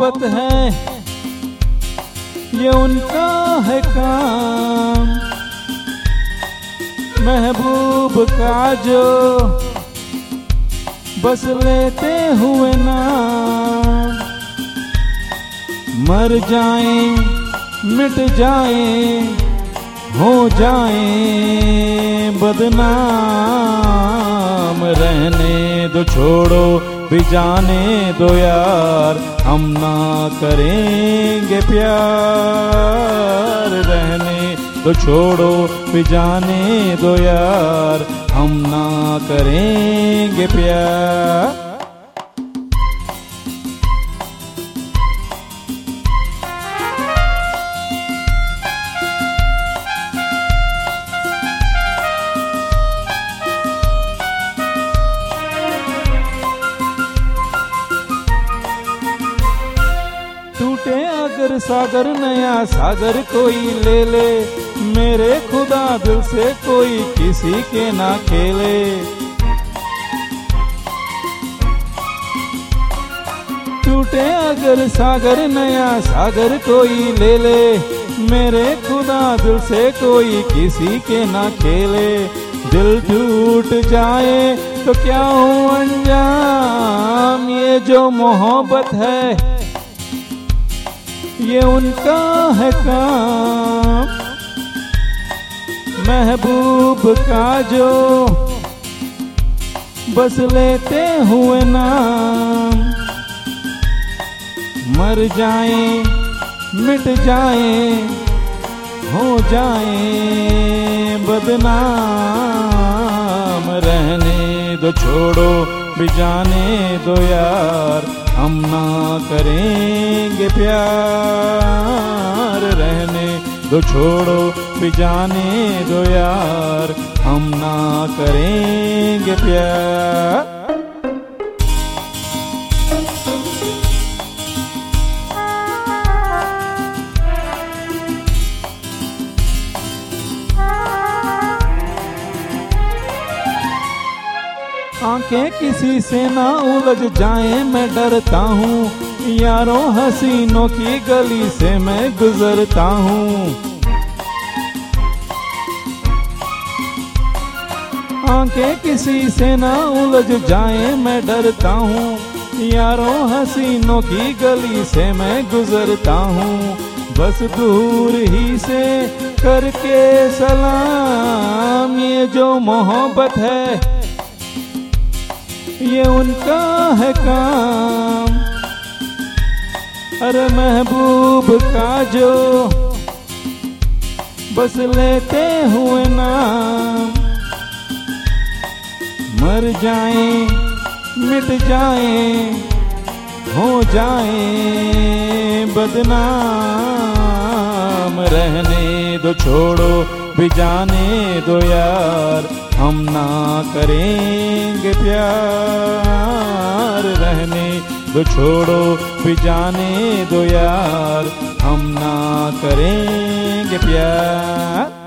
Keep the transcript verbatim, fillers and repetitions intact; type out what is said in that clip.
मोहब्बत है ये उनका है काम। महबूब का जो बस लेते हुए नाम, मर जाएं मिट जाएं हो जाएं बदनाम। रहने दो छोड़ो भी जाने दो यार, हम ना करेंगे प्यार। रहने दो छोड़ो भी जाने दो यार, हम ना करेंगे प्यार। टूटे अगर सागर नया सागर कोई ले ले, मेरे खुदा दिल से कोई किसी के ना खेले। टूटे अगर सागर नया सागर कोई ले ले, मेरे खुदा दिल से कोई किसी के ना खेले। दिल टूट जाए तो क्या हो अंजाम, ये जो मोहब्बत है ये उनका है काम। महबूब का जो बस लेते हुए नाम, मर जाएं मिट जाएं हो जाएं बदनाम। रहने दो छोड़ो भी जाने दो यार, हम ना करेंगे प्यार। रहने दो छोड़ो भी जाने दो यार, हम ना करेंगे प्यार। आंखें किसी से ना उलझ जाएं मैं डरता हूँ, यारों हसीनों की गली से मैं गुजरता हूँ। आंखें किसी से ना उलझ जाएं मैं डरता हूँ, यारों हसीनों की गली से मैं गुजरता हूँ। बस दूर ही से करके सलाम, ये जो मोहब्बत है ये उनका है काम। अरे महबूब का जो बस लेते हुए नाम, मर जाएं मिट जाएं हो जाएं बदनाम। रहने दो छोड़ो भी जाने दो यार, हम ना करेंगे प्यार। रहने दो छोड़ो भी जाने दो यार, हम ना करेंगे प्यार।